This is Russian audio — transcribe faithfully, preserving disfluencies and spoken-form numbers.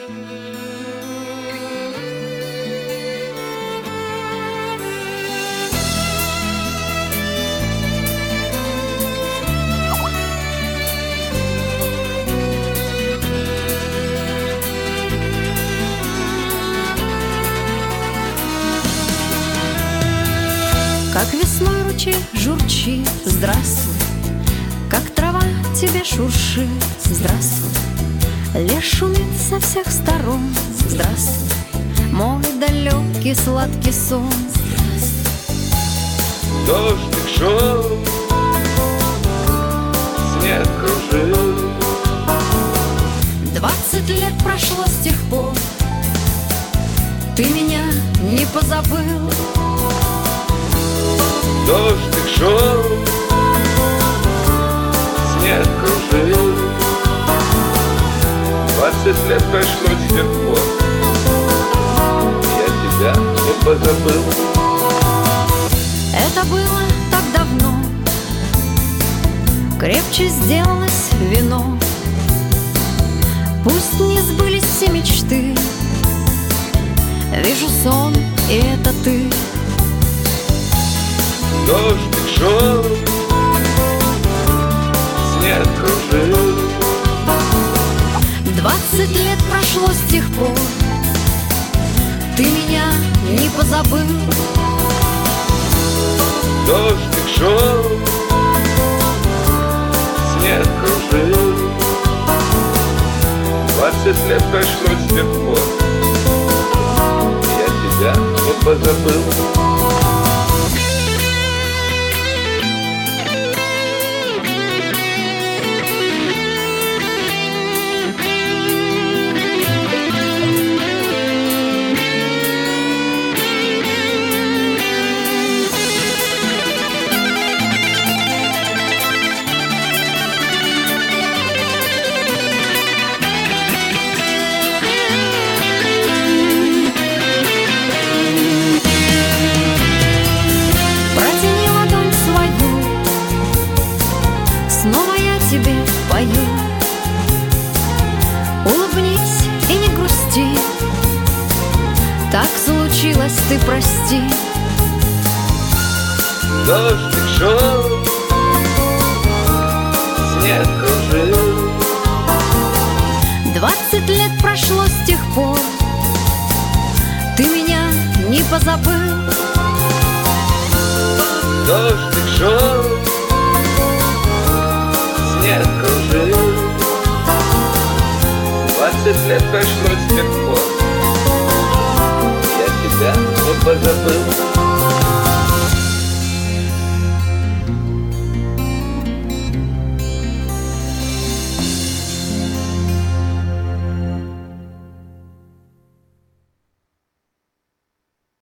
Как весной ручей журчит, здравствуй. Как трава тебе шуршит, здравствуй. Лес шумит со всех сторон, здравствуй. Мой далекий сладкий сон, здравствуй. Дождик шел, снег кружил. Двадцать лет прошло с тех пор, ты меня не позабыл. Дождик шел, снег кружил. Двадцать лет прошло с тех пор, я тебя не позабыл. Это было так давно, крепче сделалось вино. Пусть не сбылись все мечты, вижу сон, и это ты. Дождик шел, снег кружил. Двадцать лет прошло с тех пор, ты меня не позабыл. Дождик шел, снег кружил. Двадцать лет прошло с тех пор, я тебя не позабыл. Тебе пою, улыбнись и не грусти, так случилось, ты прости. Дождик шел, снег кружил. Двадцать лет прошло с тех пор, ты меня не позабыл. Дождик шел, снег кружил. Двадцать лет прошло с тех пор, я тебя не позабыл.